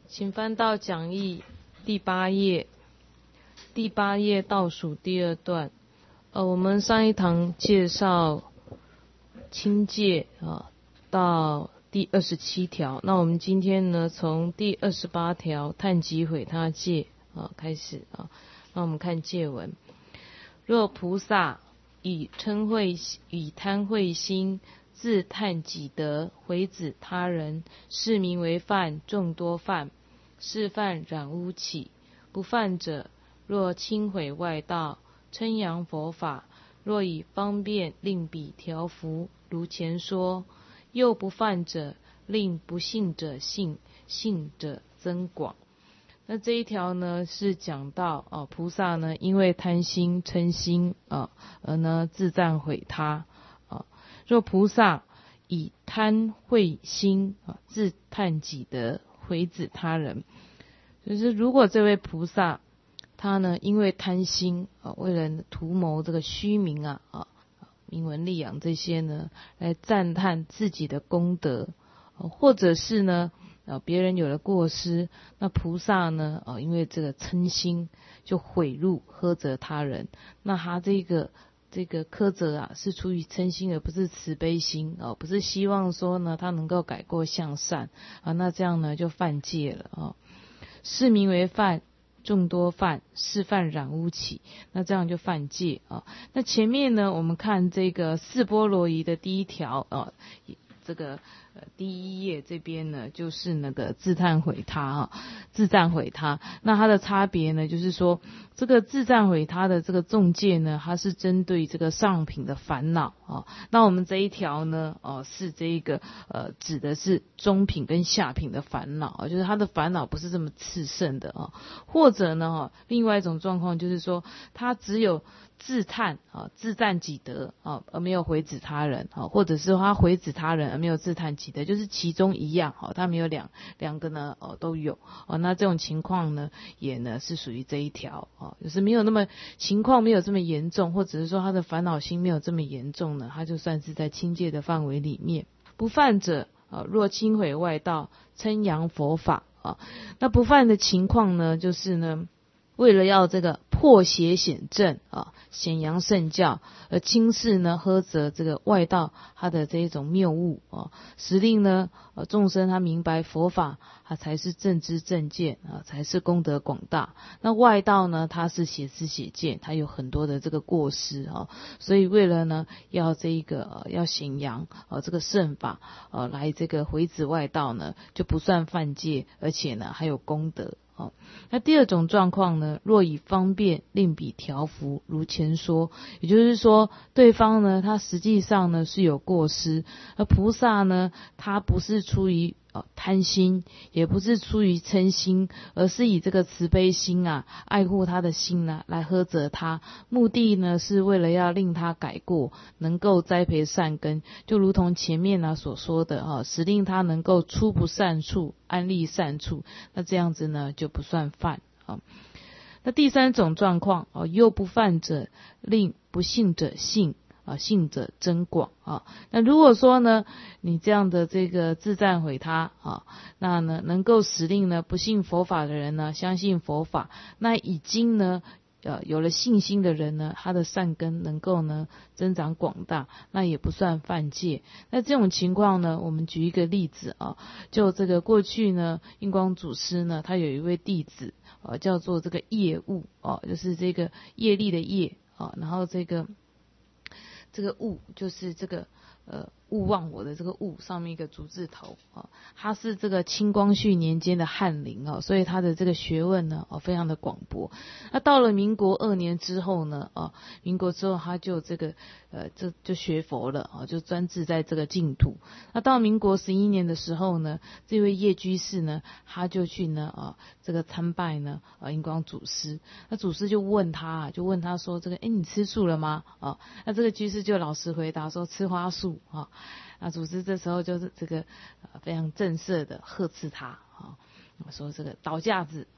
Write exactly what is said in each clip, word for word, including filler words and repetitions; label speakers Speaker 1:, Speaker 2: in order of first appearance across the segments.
Speaker 1: 请翻到讲义第八页，第八页倒数第二段。呃，我们上一堂介绍清戒啊，到第二十七条。那我们今天呢，从第二十八条探及毁他戒啊开始啊。那我们看戒文：若菩萨以嗔恚以贪恚心自叹己得，毁止他人，是名为犯，众多犯。是犯染污起，不犯者，若轻毁外道，称扬佛法，若以方便令彼调伏，如前说。又不犯者，令不信者信，信者增广。那这一条呢，是讲到啊，菩萨呢，因为贪心嗔心啊，而呢自赞毁他啊。若菩萨以贪恚心啊，自叹己得，毁止他人，就是如果这位菩萨他呢，因为贪心啊，为了图谋这个虚名啊啊名闻利养这些呢，来赞叹自己的功德，啊、或者是呢啊别人有了过失，那菩萨呢啊因为这个嗔心就毁辱呵责他人，那他这个。这个苛责啊，是出于嗔心，而不是慈悲心哦，不是希望说呢，他能够改过向善啊，那这样呢就犯戒了啊。是名为犯，众多犯，是犯染污起，那这样就犯戒啊。那前面呢，我们看这个四波罗夷的第一条啊，这个呃第一页这边呢，就是那个自叹毁他啊，自赞毁他。那它的差别呢，就是说这个自赞毁他的这个重戒呢，它是针对这个上品的烦恼啊。那我们这一条呢，哦、啊、是这一个呃指的是中品跟下品的烦恼啊，就是他的烦恼不是这么炽盛的啊。或者呢，哈，另外一种状况就是说，他只有自叹啊，自赞己得啊，而没有毁止他人啊，或者是他毁止他人而没有自叹己得，就是其中一样啊，他没有两两个呢哦都有哦，那这种情况呢也呢是属于这一条啊，就是没有那么情况没有这么严重，或者是说他的烦恼心没有这么严重呢，他就算是在清戒的范围里面。不犯者啊，若轻毁外道，称扬佛法啊，那不犯的情况呢，就是呢。为了要这个破邪显正啊，显扬圣教，而轻视呢呵责这个外道他的这一种谬误啊，使令呢呃众生他明白佛法，他才是正知正见啊，才是功德广大。那外道呢，他是邪知邪见，他有很多的这个过失啊，所以为了呢要这一个、呃、要显扬啊这个圣法呃来这个毁止外道呢，就不算犯戒，而且呢还有功德。哦，那第二种状况呢，若以方便令彼调伏，如前说，也就是说，对方呢，他实际上呢是有过失，而菩萨呢，他不是出于呃贪心，也不是出于嗔心，而是以这个慈悲心啊，爱护他的心啊，来呵责他，目的呢是为了要令他改过，能够栽培善根，就如同前面啊所说的啊，使令他能够出不善处，安立善处，那这样子呢就不算犯啊。那第三种状况啊，又不犯者，令不信者信啊，信者增广啊。那如果说呢，你这样的这个自赞毁他啊，那呢能够使令呢不信佛法的人呢相信佛法，那已经呢。呃，有了信心的人呢，他的善根能够呢增长广大，那也不算犯戒。那这种情况呢，我们举一个例子啊，就这个过去呢，印光祖师呢，他有一位弟子，呃，叫做这个业物哦、啊，就是这个业力的业啊，然后这个这个物就是这个呃。勿忘我的这个勿上面一个竹字头啊，他是这个清光绪年间的翰林啊，所以他的这个学问呢哦非常的广博。那到了民国二年之后呢啊，民国之后他就这个呃就就学佛了啊，就专志在这个净土。那到民国十一年的时候呢，这位叶居士呢，他就去呢啊这个参拜呢啊印光祖师。那祖师就问他，就问他说这个哎你吃素了吗？啊，那这个居士就老实回答说吃花素啊。那祖师这时候就是这个、呃、非常正色的呵斥他啊，说这个倒架子啊，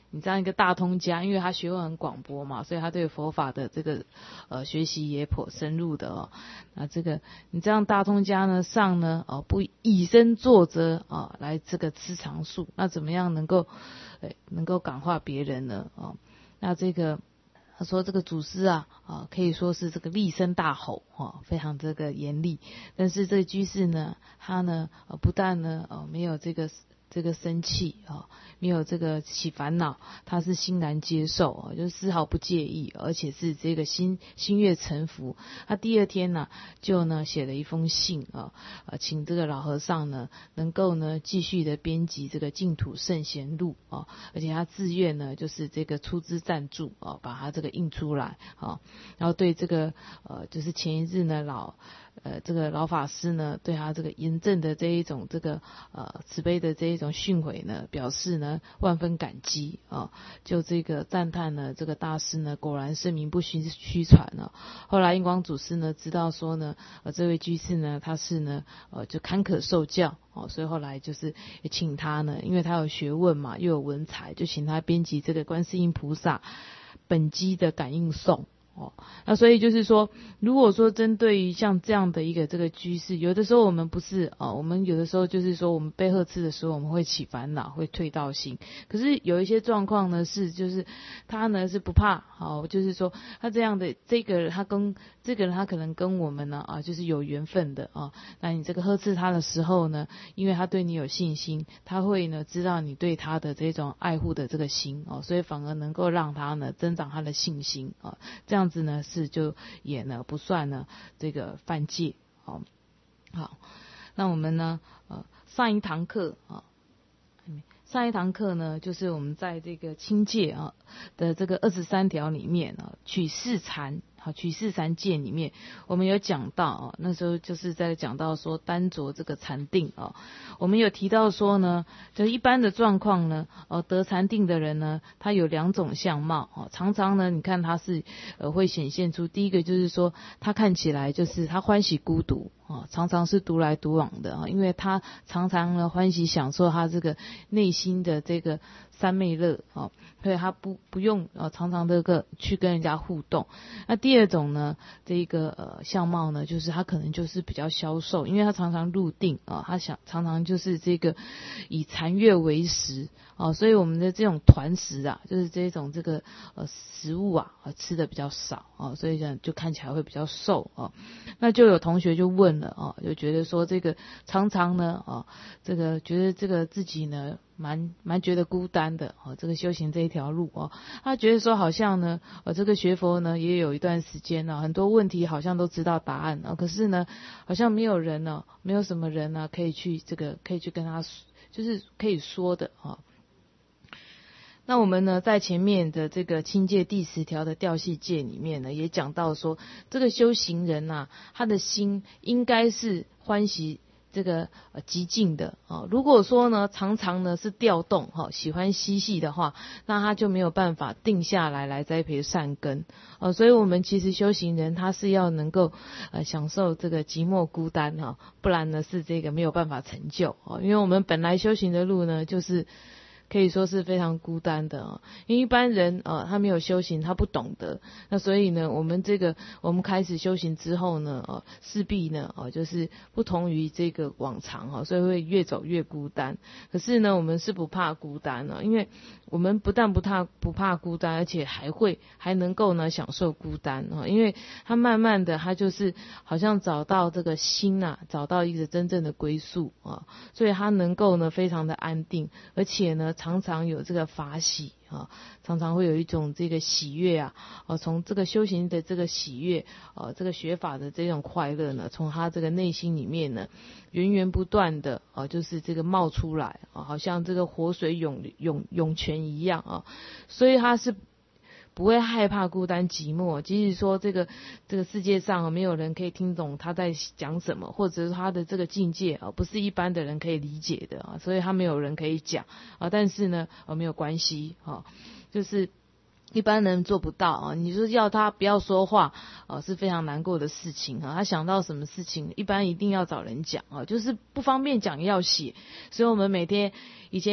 Speaker 1: 你这样一个大通家，因为他学问很广博嘛，所以他对佛法的这个呃学习也颇深入的哦。那这个你这样大通家呢上呢哦不以身作则啊，来这个吃长素，那怎么样能够呃能够感化别人呢？哦，那这个他说这个祖师啊啊可以说是这个厉声大吼啊，非常这个严厉，但是这个居士呢，他呢呃不但呢呃没有这个。这个生气啊，没有这个起烦恼，他是欣然接受啊，就是丝毫不介意，而且是这个心心悦诚服。他第二天呢，就呢写了一封信啊，呃，请这个老和尚呢能够呢继续的编辑这个净土圣贤录啊，而且他自愿呢就是这个出资赞助啊，把它这个印出来啊，然后对这个呃就是前一日呢老。呃，这个老法师呢，对他这个严正的这一种这个呃慈悲的这一种训诲呢，表示呢万分感激啊，就这个赞叹呢，这个大师呢果然声名不虚虚传了。后来印光祖师呢知道说呢，呃这位居士呢他是呢呃就坎坷受教哦，所以后来就是也请他呢，因为他有学问嘛，又有文采，就请他编辑这个观世音菩萨本机的感应颂。哦，那所以就是说，如果说针对于像这样的一个这个居士，有的时候我们不是哦，我们有的时候就是说，我们被呵斥的时候，我们会起烦恼，会退道心。可是有一些状况呢，是就是他呢是不怕，哦，就是说他这样的这个人，他跟这个人他可能跟我们呢啊，就是有缘分的啊。那你这个呵斥他的时候呢，因为他对你有信心，他会呢知道你对他的这种爱护的这个心哦，所以反而能够让他呢增长他的信心啊，这样。子呢是就也呢不算呢这个犯戒哦。好，那我们呢呃上一堂课啊，上一堂课呢就是我们在这个清戒啊的这个二十三条里面啊，取四禅。好，取四禅戒里面，我们有讲到啊，那时候就是在讲到说单着这个禅定啊，我们有提到说呢，就一般的状况呢，呃，得禅定的人呢，他有两种相貌啊，常常呢，你看他是呃会显现出第一个就是说，他看起来就是他欢喜孤独啊，常常是独来独往的啊，因为他常常呢欢喜享受他这个内心的这个三昧乐啊，所以他不不用呃常常这个去跟人家互动。那第二种呢，这个呃相貌呢，就是他可能就是比较消瘦，因为他常常入定啊，他想常常就是这个以禅悦为食啊，所以我们的这种团食啊，就是这种这个呃食物啊，吃的比较少啊，所以这样就看起来会比较瘦啊。那就有同学就问了啊，就觉得说这个常常呢啊，这个觉得这个自己呢。蛮蛮觉得孤单的哦，这个修行这一条路哦，他觉得说好像呢，呃，这个学佛呢也有一段时间了，很多问题好像都知道答案啊，可是呢，好像没有人呢，没有什么人呢可以去这个可以去跟他，就是可以说的啊。那我们呢，在前面的这个清戒第十条的调系戒里面呢，也讲到说，这个修行人呐、啊，他的心应该是欢喜。这个呃极静的啊，如果说呢常常呢是调动哈，喜欢嬉戏的话，那他就没有办法定下来来栽培善根啊。所以我们其实修行人他是要能够呃享受这个寂寞孤单哈，不然呢是这个没有办法成就啊。因为我们本来修行的路呢就是。可以说是非常孤单的啊，因为一般人啊，他没有修行，他不懂得，那所以呢，我们这个我们开始修行之后呢，啊，势必呢，啊，就是不同于这个往常哈，所以会越走越孤单。可是呢，我们是不怕孤单啊，因为我们不但不怕不怕孤单，而且还会还能够呢享受孤单啊，因为他慢慢的他就是好像找到这个心啊，找到一个真正的归宿啊，所以他能够呢非常的安定，而且呢。常常有这个法喜啊，常常会有一种这个喜悦啊，呃，从这个修行的这个喜悦，呃，这个学法的这种快乐呢，从他这个内心里面呢，源源不断的啊，就是这个冒出来啊，好像这个活水涌涌涌泉一样啊，所以他是。不会害怕孤单寂寞，即使说这个这个世界上没有人可以听懂他在讲什么，或者是他的这个境界啊，不是一般的人可以理解的啊，所以他没有人可以讲啊，但是呢，啊没有关系啊，就是一般人做不到啊。你说要他不要说话啊，是非常难过的事情啊。他想到什么事情，一般一定要找人讲啊，就是不方便讲要写，所以我们每天以前要。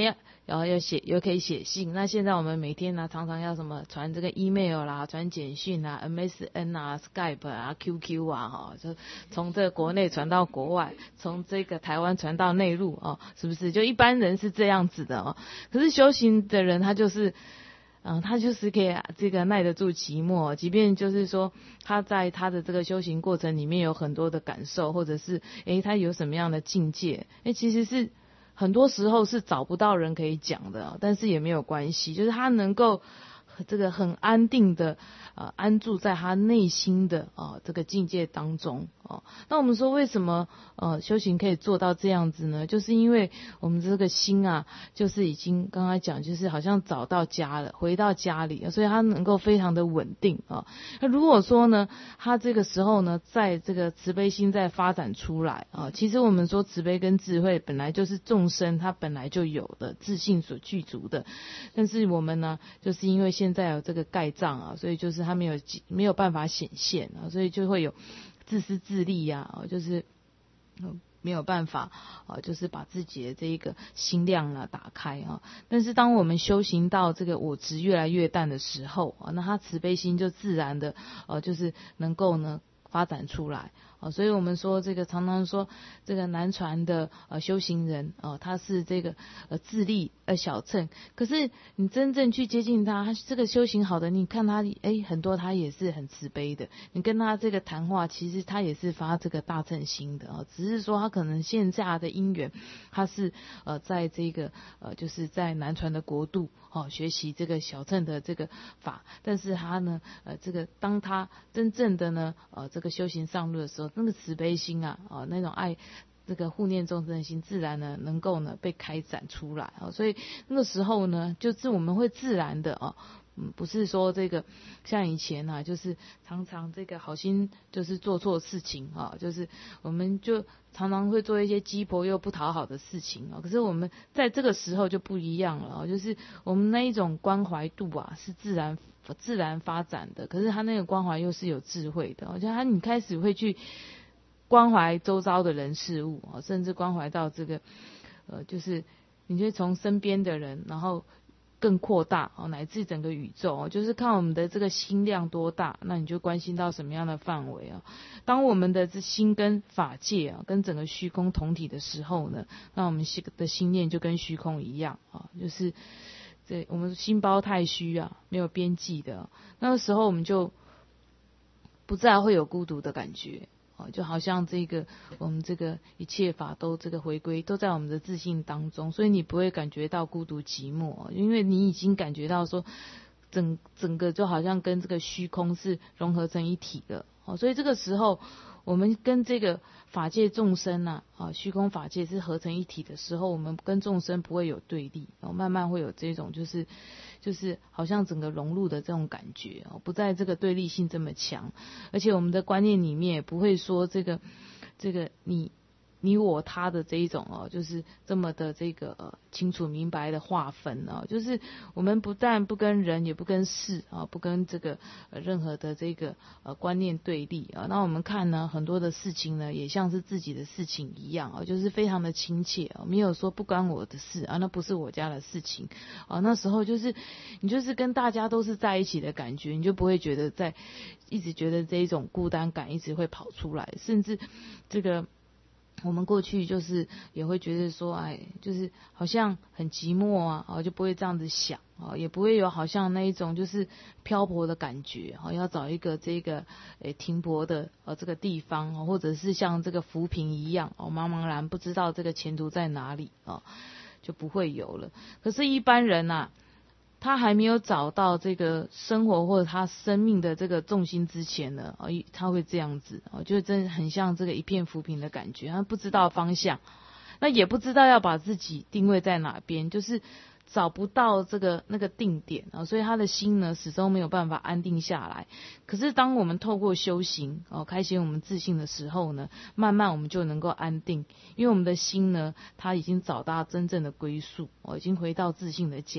Speaker 1: 然后要写，又可以写信。那现在我们每天呢，常常要什么传这个 email 啦，传简讯啊 ，M S N 啊 ，Skype 啊 ，Q Q 啊，哈，就从这个国内传到国外，从这个台湾传到内陆哦，是不是？就一般人是这样子的哦。可是修行的人，他就是，嗯，他就是可以这个耐得住寂寞，即便就是说他在他的这个修行过程里面有很多的感受，或者是诶他有什么样的境界，诶其实是。很多时候是找不到人可以讲的，但是也没有关系，就是他能够这个很安定的呃安住在他内心的啊、呃、这个境界当中哦。那我们说为什么呃修行可以做到这样子呢？就是因为我们这个心啊，就是已经刚才讲，就是好像找到家了，回到家里，所以他能够非常的稳定啊。那如果说呢，他这个时候呢，在这个慈悲心在发展出来啊，其实我们说慈悲跟智慧本来就是众生他本来就有的自信所具足的，但是我们呢，就是因为现在有这个盖障啊，所以就是他没有没有办法显现啊，所以就会有自私自利呀、啊，就是没有办法啊，就是把自己的这一个心量啊打开啊。但是当我们修行到这个我执越来越淡的时候啊，那他慈悲心就自然的呃、啊，就是能够呢发展出来啊。所以我们说这个常常说这个南传的呃修行人啊，他是这个呃自利呃小乘，可是你真正去接近他，他这个修行好的，你看他哎很多他也是很慈悲的，你跟他这个谈话，其实他也是发这个大乘心的啊，只是说他可能现在的因缘，他是呃在这个呃就是在南传的国度哦学习这个小乘的这个法，但是他呢呃这个当他真正的呢呃这个修行上路的时候，那个慈悲心啊啊、呃、那种爱。这个护念众生的心自然呢能够呢被开展出来啊，所以那个时候呢就是我们会自然的啊，嗯，不是说这个像以前啊，就是常常这个好心就是做错事情啊，就是我们就常常会做一些鸡婆又不讨好的事情啊，可是我们在这个时候就不一样了啊，就是我们那一种关怀度啊是自然自然发展的，可是他那个关怀又是有智慧的，我觉得他你开始会去关怀周遭的人事物，甚至关怀到这个，呃，就是你就从身边的人，然后更扩大哦，乃至整个宇宙哦，就是看我们的这个心量多大，那你就关心到什么样的范围啊？当我们的这心跟法界啊，跟整个虚空同体的时候呢，那我们心的心念就跟虚空一样啊，就是这我们心包太虚啊，没有边际的，那个时候我们就不再会有孤独的感觉。哦，就好像这个我们这个一切法都这个回归都在我们的自信当中，所以你不会感觉到孤独寂寞，因为你已经感觉到说整整个就好像跟这个虚空是融合成一体的。哦，所以这个时候我们跟这个法界众生啊，啊虚空法界是合成一体的时候，我们跟众生不会有对立，然后慢慢会有这种就是就是好像整个融入的这种感觉，不在这个对立性这么强，而且我们的观念里面也不会说这个这个你你我他的这一种哦，就是这么的这个呃清楚明白的划分啊，就是我们不但不跟人，也不跟事啊，不跟这个呃任何的这个呃观念对立啊。那我们看呢，很多的事情呢，也像是自己的事情一样啊，就是非常的亲切啊，没有说不关我的事啊，那不是我家的事情啊。那时候就是你就是跟大家都是在一起的感觉，你就不会觉得在一直觉得这一种孤单感一直会跑出来，甚至这个。我们过去就是也会觉得说，哎，就是好像很寂寞啊，哦，就不会这样子想啊，也不会有好像那一种就是漂泊的感觉，哦，要找一个这个诶停泊的呃这个地方，哦，或者是像这个浮萍一样，哦，茫茫然不知道这个前途在哪里啊，哦，就不会有了。可是，一般人啊。他还没有找到这个生活或者他生命的这个重心之前呢，哦，他会这样子，哦，就真的很像这个一片浮萍的感觉，他不知道方向，那也不知道要把自己定位在哪边，就是找不到这个那个定点啊，所以他的心呢始终没有办法安定下来。可是当我们透过修行哦，开启我们自信的时候呢，慢慢我们就能够安定，因为我们的心呢，它已经找到真正的归宿，哦，已经回到自信的家。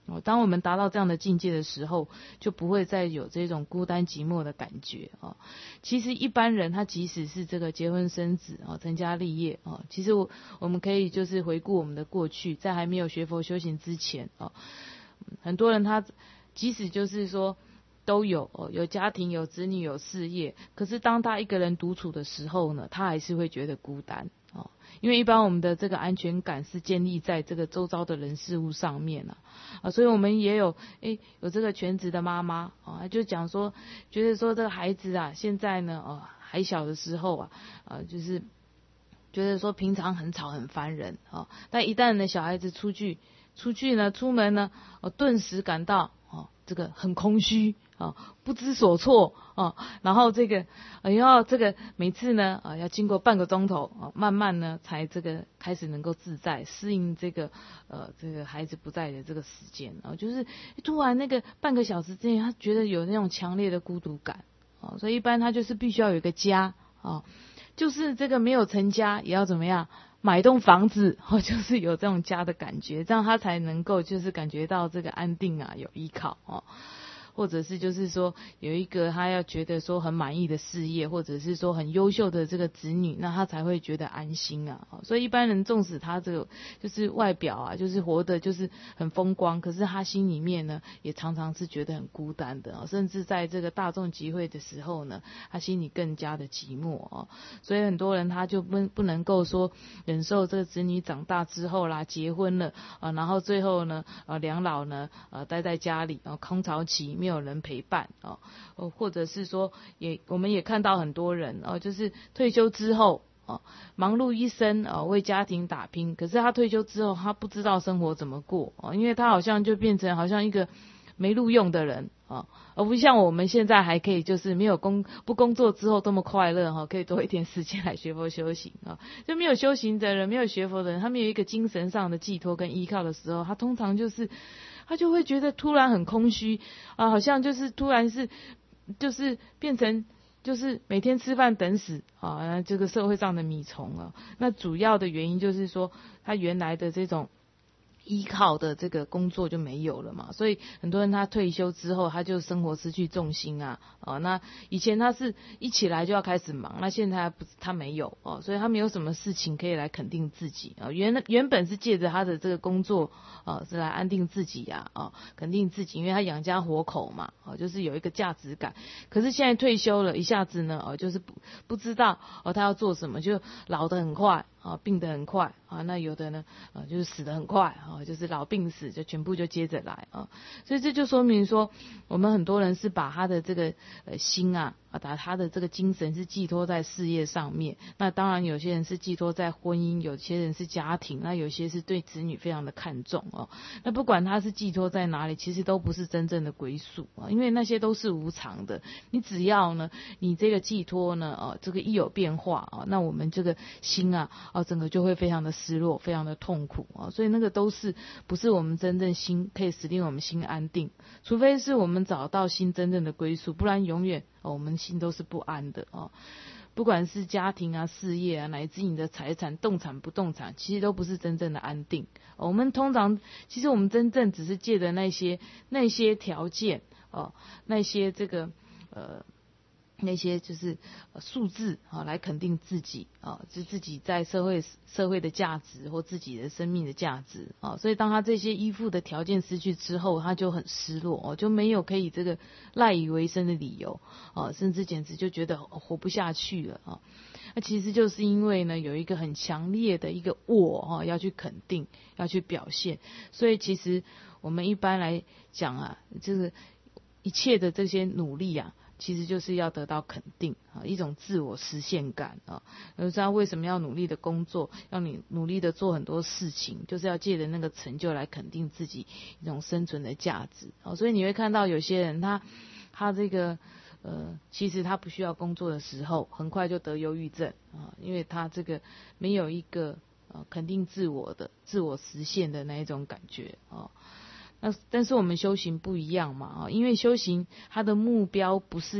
Speaker 1: 哦，当我们达到这样的境界的时候，就不会再有这种孤单寂寞的感觉哦。其实一般人他即使是这个结婚生子哦，成家立业哦，其实我我们可以就是回顾我们的过去，在还没有学佛修行之前哦，很多人他即使就是说都有哦，有家庭、有子女、有事业，可是当他一个人独处的时候呢，他还是会觉得孤单哦。因为一般我们的这个安全感是建立在这个周遭的人事物上面啊，啊，所以我们也有诶有这个全职的妈妈啊，就讲说，觉得说这个孩子啊，现在呢哦还小的时候啊，啊就是觉得说平常很吵很烦人啊，但一旦呢小孩子出去出去呢出门呢，哦顿时感到哦这个很空虚。啊，不知所措啊，然后这个，呃，要这个每次呢，啊，要经过半个钟头啊，慢慢呢才这个开始能够自在适应这个，呃，这个孩子不在的这个时间啊，就是突然那个半个小时之内，他觉得有那种强烈的孤独感啊，所以一般他就是必须要有一个家啊，就是这个没有成家也要怎么样？买栋房子，哦，就是有这种家的感觉，这样他才能够就是感觉到这个安定啊，有依靠哦。或者是就是说有一个他要觉得说很满意的事业，或者是说很优秀的这个子女，那他才会觉得安心啊。所以一般人纵使他这个就是外表啊，就是活得就是很风光，可是他心里面呢，也常常是觉得很孤单的，甚至在这个大众集会的时候呢，他心里更加的寂寞哦。所以很多人他就不不能够说忍受这个子女长大之后啦，结婚了啊，然后最后呢，呃，两老呢，呃，待在家里啊，空巢期。没有人陪伴哦，或者是说也我们也看到很多人哦，就是退休之后哦，忙碌一生哦，为家庭打拼，可是他退休之后他不知道生活怎么过哦，因为他好像就变成好像一个没路用的人啊，而不像我们现在还可以就是没有工不工作之后多么快乐哈，可以多一点时间来学佛修行啊。就没有修行的人，没有学佛的人，他们有一个精神上的寄托跟依靠的时候，他通常就是他就会觉得突然很空虚啊，好像就是突然是就是变成就是每天吃饭等死啊，这个社会上的米虫啊。那主要的原因就是说，他原来的这种依靠的这个工作就没有了嘛，所以很多人他退休之后，他就生活失去重心啊，哦，那以前他是一起来就要开始忙，那现在他不他没有哦，所以他没有什么事情可以来肯定自己啊，原原本是借着他的这个工作啊，是来安定自己呀，啊，肯定自己，因为他养家活口嘛，哦，就是有一个价值感。可是现在退休了，一下子呢，哦，就是不不知道哦他要做什么，就老得很快啊，病得很快啊，那有的呢，啊，就是死得很快啊。就是老病死就全部就接着来啊，所以这就说明说，我们很多人是把他的这个呃心啊，啊，把他的这个精神是寄托在事业上面。那当然有些人是寄托在婚姻，有些人是家庭，那有些是对子女非常的看重哦。那不管他是寄托在哪里，其实都不是真正的归宿啊，因为那些都是无常的。你只要呢，你这个寄托呢，哦，这个一有变化啊，那我们这个心啊，哦，整个就会非常的失落，非常的痛苦啊。所以那个都是。不是我们真正心可以使令我们心安定，除非是我们找到心真正的归宿，不然永远、哦、我们心都是不安的哦。不管是家庭啊、事业啊，乃至你的财产、动产、不动产，其实都不是真正的安定。哦、我们通常，其实我们真正只是借的那些那些条件哦，那些这个呃。那些就是数字啊，来肯定自己啊，就自己在社会社会的价值或自己的生命的价值啊，所以当他这些依附的条件失去之后，他就很失落哦，就没有可以这个赖以为生的理由啊，甚至简直就觉得活不下去了啊。那其实就是因为呢，有一个很强烈的一个我哈，要去肯定，要去表现，所以其实我们一般来讲啊，就是一切的这些努力啊。其实就是要得到肯定啊，一种自我实现感啊。而知道为什么要努力的工作，要你努力的做很多事情，就是要借着那个成就来肯定自己一种生存的价值啊。所以你会看到有些人他他这个呃，其实他不需要工作的时候，很快就得忧郁症啊，因为他这个没有一个呃肯定自我的自我实现的那一种感觉啊。那但是我们修行不一样嘛啊，因为修行它的目标不是要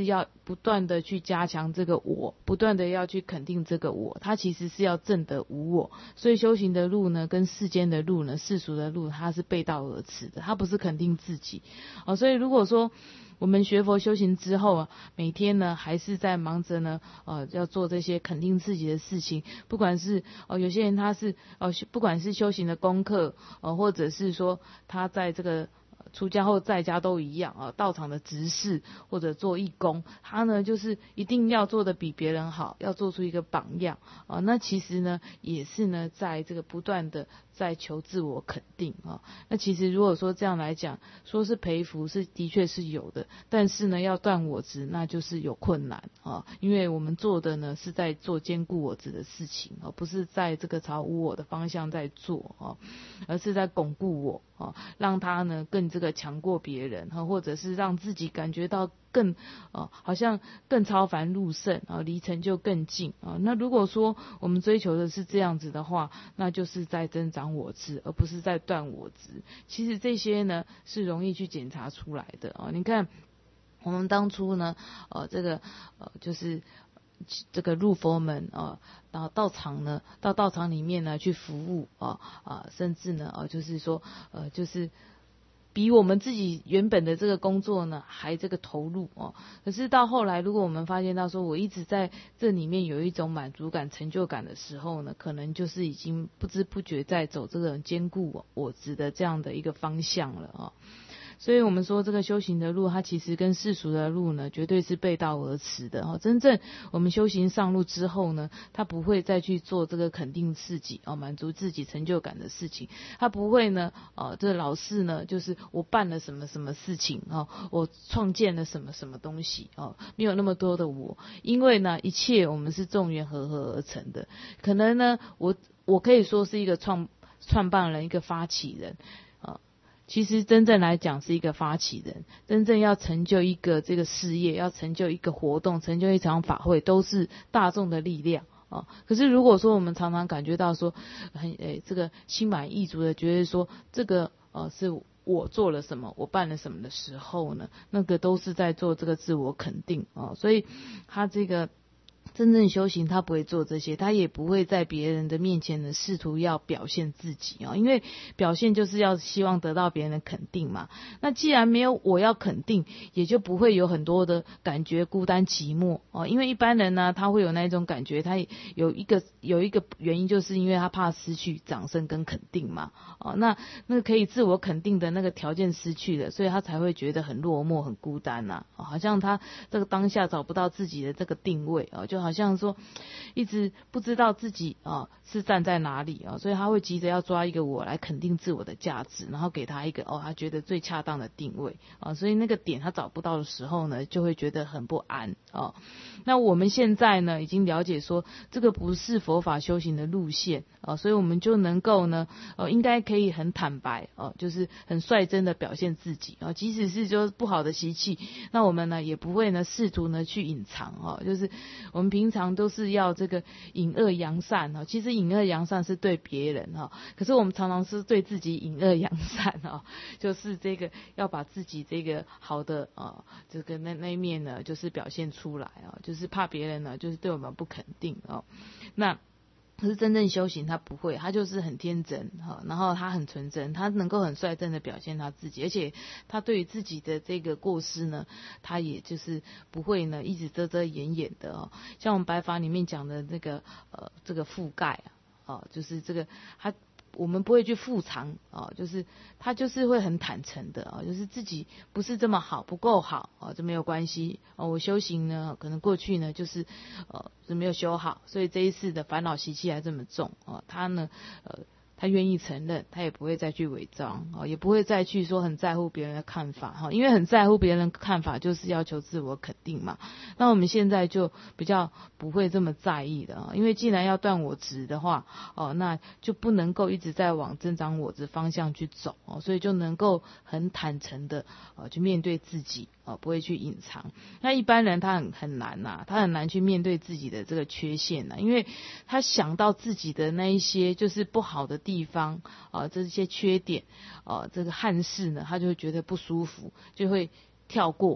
Speaker 1: 不断的去加强这个我，不断的要去肯定这个我，它其实是要证得无我。所以修行的路呢，跟世间的路呢，世俗的路，它是背道而驰的，它不是肯定自己。哦，所以如果说我们学佛修行之后啊，每天呢还是在忙着呢，呃，要做这些肯定自己的事情，不管是呃有些人他是呃不管是修行的功课，呃或者是说他在这个出家后在家都一样啊，道场的执事或者做义工，他呢就是一定要做得比别人好，要做出一个榜样啊。那其实呢也是呢在这个不断的在求自我肯定啊。那其实如果说这样来讲，说是培福是的确是有的，但是呢要断我执那就是有困难啊，因为我们做的呢是在做兼顾我执的事情啊，不是在这个朝无我的方向在做啊，而是在巩固我啊，让他呢更这个强过别人，或者是让自己感觉到更呃好像更超凡入圣啊，离成就更近啊。那如果说我们追求的是这样子的话，那就是在增长我执，而不是在断我执。其实这些呢是容易去检查出来的啊。你看我们当初呢呃这个呃就是这个入佛门啊，然后道场呢，到道场里面呢去服务啊啊，甚至呢啊，就是说呃，就是比我们自己原本的这个工作呢还这个投入哦。可是到后来，如果我们发现到说我一直在这里面有一种满足感、成就感的时候呢，可能就是已经不知不觉在走这种兼顾我执的这样的一个方向了啊。所以我们说这个修行的路，它其实跟世俗的路呢，绝对是背道而驰的哦。真正我们修行上路之后呢，他不会再去做这个肯定自己哦、满足自己成就感的事情，他不会呢，呃，这老是呢，就是我办了什么什么事情哦，我创建了什么什么东西哦，没有那么多的我，因为呢，一切我们是众缘和合而成的，可能呢，我我可以说是一个创创办人，一个发起人。其实真正来讲是一个发起人，真正要成就一个这个事业，要成就一个活动，成就一场法会，都是大众的力量啊。可是如果说我们常常感觉到说很诶这个心满意足的觉得说这个呃是我做了什么，我办了什么的时候呢，那个都是在做这个自我肯定啊。所以他这个真正修行他不会做这些，他也不会在别人的面前呢试图要表现自己啊，因为表现就是要希望得到别人的肯定嘛。那既然没有我要肯定，也就不会有很多的感觉孤单寂寞哦。因为一般人呢，他会有那一种感觉，他有一个有一个原因，就是因为他怕失去掌声跟肯定嘛。哦，那那个可以自我肯定的那个条件失去了，所以他才会觉得很落寞、很孤单呐、啊哦。好像他这个当下找不到自己的这个定位啊、哦，就好像说一直不知道自己啊、哦、是站在哪里啊、哦，所以他会急着要抓一个我来肯定自我的价值，然后给他一个哦他觉得最恰当的定位啊、哦，所以那个点他找不到的时候呢，就会觉得很不安哦。那我们现在呢已经了解说这个不是佛法修行的路线啊、哦，所以我们就能够呢呃应该可以很坦白哦，就是很率真的表现自己啊、哦，即使是就是不好的习气，那我们呢也不会呢试图呢去隐藏哦，就是我们平常都是要这个隐恶扬善哈，其实隐恶扬善是对别人哈，可是我们常常是对自己隐恶扬善哈，就是这个要把自己这个好的啊这个那那一面呢，就是表现出来啊，就是怕别人呢就是对我们不肯定啊，那。可是真正修行他不会，他就是很天真哈，然后他很纯真，他能够很率真的表现他自己，而且他对于自己的这个过失呢，他也就是不会呢一直遮遮掩掩的哦。像我们白法里面讲的这个呃这个覆盖啊，哦就是这个他。我们不会去覆藏啊，就是他就是会很坦诚的啊，就是自己不是这么好，不够好啊，这没有关系啊。我修行呢，可能过去呢就是呃是没有修好，所以这一次的烦恼习气还这么重啊。他呢呃。他愿意承认，他也不会再去伪装哦，也不会再去说很在乎别人的看法哈，因为很在乎别人的看法就是要求自我肯定嘛。那我们现在就比较不会这么在意的，因为既然要断我执的话哦，那就不能够一直在往增长我执方向去走哦，所以就能够很坦诚的呃去面对自己哦，不会去隐藏。那一般人他很很难呐、啊，他很难去面对自己的这个缺陷呐、啊，因为他想到自己的那一些就是不好的地方啊，这些缺点啊，这个憾事呢，他就会觉得不舒服，就会跳过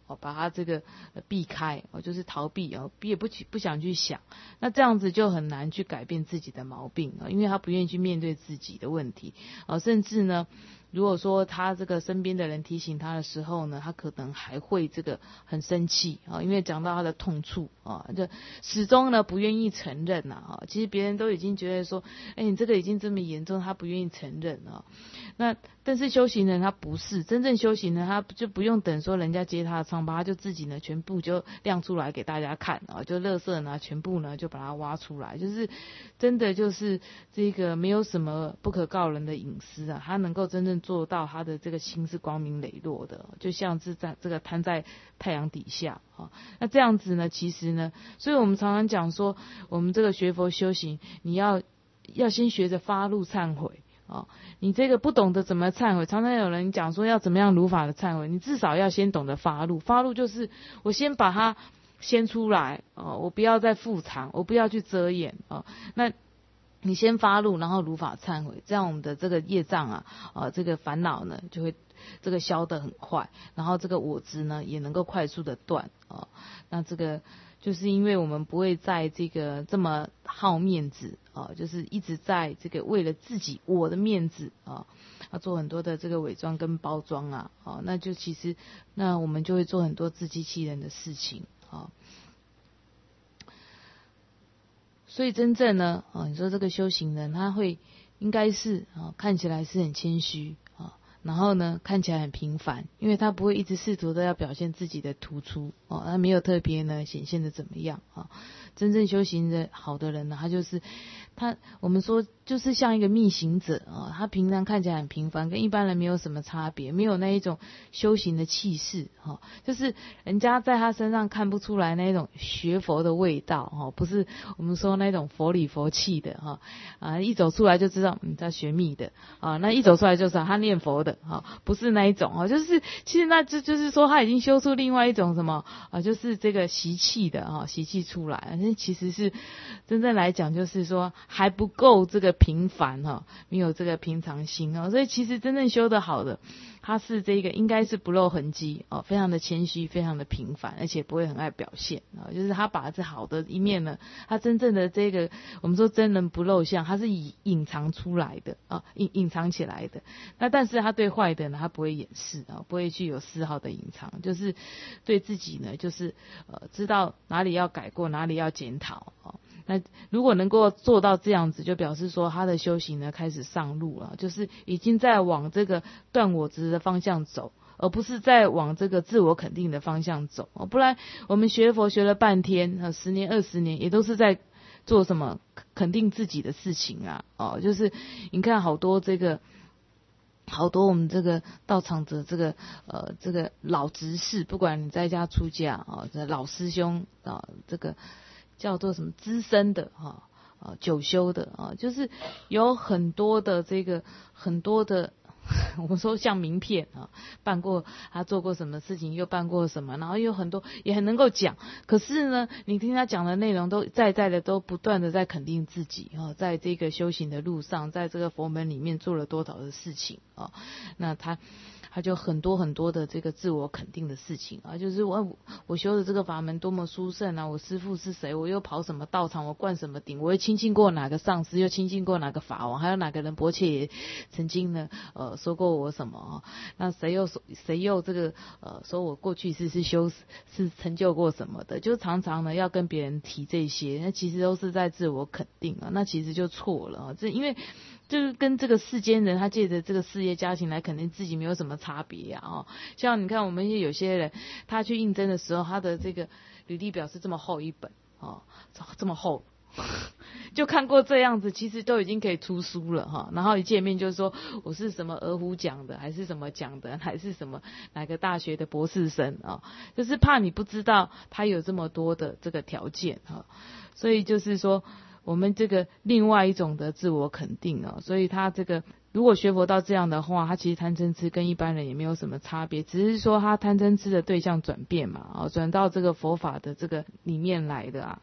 Speaker 1: 哦，把它这个、呃、避开哦，就是逃避哦，也不去不想去想，那这样子就很难去改变自己的毛病啊、哦，因为他不愿意去面对自己的问题啊、哦，甚至呢。如果说他这个身边的人提醒他的时候呢，他可能还会这个很生气啊，因为讲到他的痛处啊，就始终呢不愿意承认呐啊。其实别人都已经觉得说，哎，你这个已经这么严重，他不愿意承认啊。那但是修行人他不是真正修行人，他就不用等说人家揭他的疮疤，他就自己呢全部就亮出来给大家看啊，就垃圾呢全部呢就把它挖出来，就是真的就是这个没有什么不可告人的隐私啊，他能够真正做到他的这个心是光明磊落的，就像是在这个摊在太阳底下啊。那这样子呢，其实呢，所以我们常常讲说，我们这个学佛修行，你要要先学着发怒忏悔啊。你这个不懂得怎么忏悔，常常有人讲说要怎么样如法的忏悔，你至少要先懂得发怒。发怒就是我先把它先出来啊，我不要再复藏，我不要去遮掩啊。那你先发怒，然后如法忏悔，这样我们的这个业障啊，啊，这个烦恼呢，就会这个消得很快，然后这个我执呢，也能够快速的断啊。那这个就是因为我们不会在这个这么好面子啊，就是一直在这个为了自己我的面子啊，要做很多的这个伪装跟包装啊，啊，那就其实那我们就会做很多自欺欺人的事情啊。所以真正呢，啊，你说这个修行人，他会应该是啊，看起来是很谦虚啊，然后呢，看起来很平凡，因为他不会一直试图的要表现自己的突出哦，他没有特别呢显现的怎么样啊。真正修行的好的人呢，他就是他，我们说就是像一个密行者啊，他平常看起来很平凡，跟一般人没有什么差别，没有那一种修行的气势哈，就是人家在他身上看不出来那种学佛的味道哈，不是我们说那种佛里佛气的哈啊，一走出来就知道嗯他学密的啊，那一走出来就知道他念佛的哈，不是那一种哈，就是其实那就就是说他已经修出另外一种什么啊，就是这个习气的哈，习气出来，那其实是真正来讲就是说还不够这个平凡哈，没有这个平常心哦，所以其实真正修得好的，他是这个应该是不露痕迹哦，非常的谦虚，非常的平凡，而且不会很爱表现啊，就是他把这好的一面呢，他真正的这个我们说真人不露相，他是隐隐藏出来的啊，隐隐藏起来的。那但是他对坏的呢，他不会掩饰啊，不会去有丝毫的隐藏，就是对自己呢，就是呃知道哪里要改过，哪里要检讨啊。那如果能够做到这样子，就表示说他的修行呢开始上路了，就是已经在往这个断我执的方向走，而不是在往这个自我肯定的方向走。不然我们学佛学了半天，十年二十年，也都是在做什么肯定自己的事情啊。哦，就是你看好多这个。好多我们这个道场的这个呃这个老执事，不管你在家出家啊，这老师兄啊，这个叫做什么资深的哈啊久修的啊，就是有很多的这个很多的。我们说像名片啊，办过他做过什么事情，又办过什么，然后有很多也很能够讲。可是呢，你听他讲的内容都在在的都不断的在肯定自己啊，在这个修行的路上，在这个佛门里面做了多少的事情啊，那他。他就很多很多的这个自我肯定的事情啊，就是我我修的这个法门多么殊胜啊，我师父是谁，我又跑什么道场，我灌什么顶，我又亲近过哪个上师，又亲近过哪个法王，还有哪个人伯切也曾经呢呃说过我什么啊？那谁又谁又这个呃说我过去是是修是成就过什么的，就常常呢要跟别人提这些，那其实都是在自我肯定啊，那其实就错了啊，这因为。就是跟这个世间人，他借着这个事业家庭来肯定自己没有什么差别啊！哦，像你看我们有些人，他去应征的时候，他的这个履历表是这么厚一本哦，这么厚，就看过这样子，其实都已经可以出书了哈。然后一见面就说我是什么鹅湖奖的，还是什么奖的，还是什么哪个大学的博士生啊？就是怕你不知道他有这么多的这个条件哈，所以就是说。我们这个另外一种的自我肯定哦，所以他这个如果学佛到这样的话，他其实贪嗔痴跟一般人也没有什么差别，只是说他贪嗔痴的对象转变嘛，哦，转到这个佛法的这个里面来的啊。